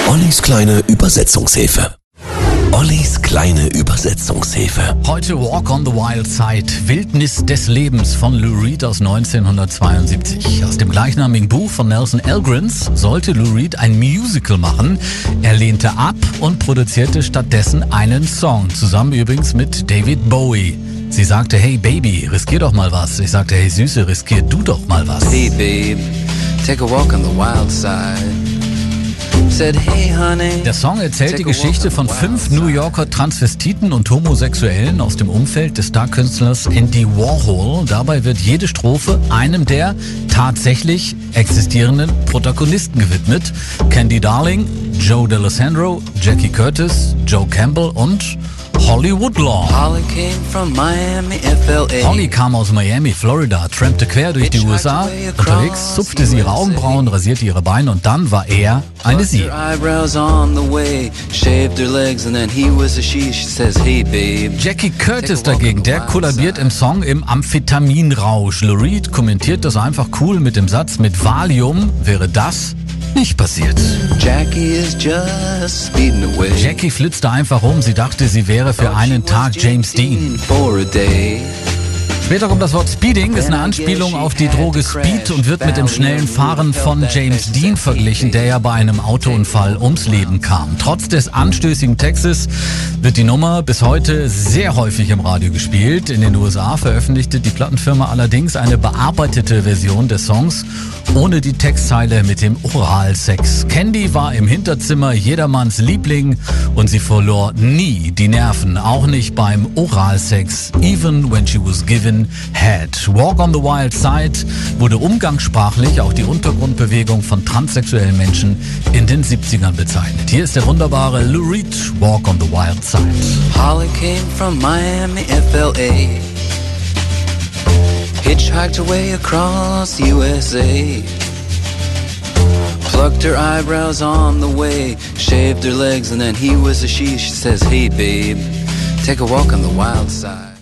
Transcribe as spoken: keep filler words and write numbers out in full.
Ollis kleine Übersetzungshilfe. Ollis kleine Übersetzungshilfe. Heute Walk on the Wild Side, Wildnis des Lebens von Lou Reed aus neunzehnhundertzweiundsiebzig. Aus dem gleichnamigen Buch von Nelson Algren sollte Lou Reed ein Musical machen. Er lehnte ab und produzierte stattdessen einen Song, zusammen übrigens mit David Bowie. Sie sagte, hey Baby, riskier doch mal was. Ich sagte, hey Süße, riskier du doch mal was. Hey babe, take a walk on the wild side. Said, hey honey. Der Song erzählt die Geschichte von fünf New Yorker Transvestiten und Homosexuellen aus dem Umfeld des Star-Künstlers Andy Warhol. Dabei wird jede Strophe einem der tatsächlich existierenden Protagonisten gewidmet. Candy Darling, Joe D'Alessandro, Jackie Curtis, Joe Campbell und Holly Woodlaw. Holly came from Miami, F L A. Holly kam aus Miami, Florida, trampte quer durch die U S A. Unterwegs zupfte sie ihre Augenbrauen, rasierte ihre Beine und dann war er eine Sie. Jackie Curtis dagegen, der kollabiert im Song im Amphetaminrausch. Lou Reed kommentiert das einfach cool mit dem Satz, mit Valium wäre das nicht passiert. Jackie is just speeding away. Jackie flitzte einfach um, sie dachte, sie wäre für einen Tag James Dean. Später kommt das Wort Speeding, ist eine Anspielung auf die Droge Speed und wird mit dem schnellen Fahren von James Dean verglichen, der ja bei einem Autounfall ums Leben kam. Trotz des anstößigen Textes wird die Nummer bis heute sehr häufig im Radio gespielt. In den U S A veröffentlichte die Plattenfirma allerdings eine bearbeitete Version des Songs ohne die Textzeile mit dem Oralsex. Candy war im Hinterzimmer jedermanns Liebling und sie verlor nie die Nerven, auch nicht beim Oralsex, even when she was given head. Walk on the Wild Side wurde umgangssprachlich auch die Untergrundbewegung von transsexuellen Menschen in den siebzigern bezeichnet. Hier ist der wunderbare Lou Reed, Walk on the Wild Side. Holly came from Miami, F L A. Hitchhiked her way across the U S A. Plucked her eyebrows on the way, shaved her legs, and then he was a she. She says, hey babe, take a walk on the wild side.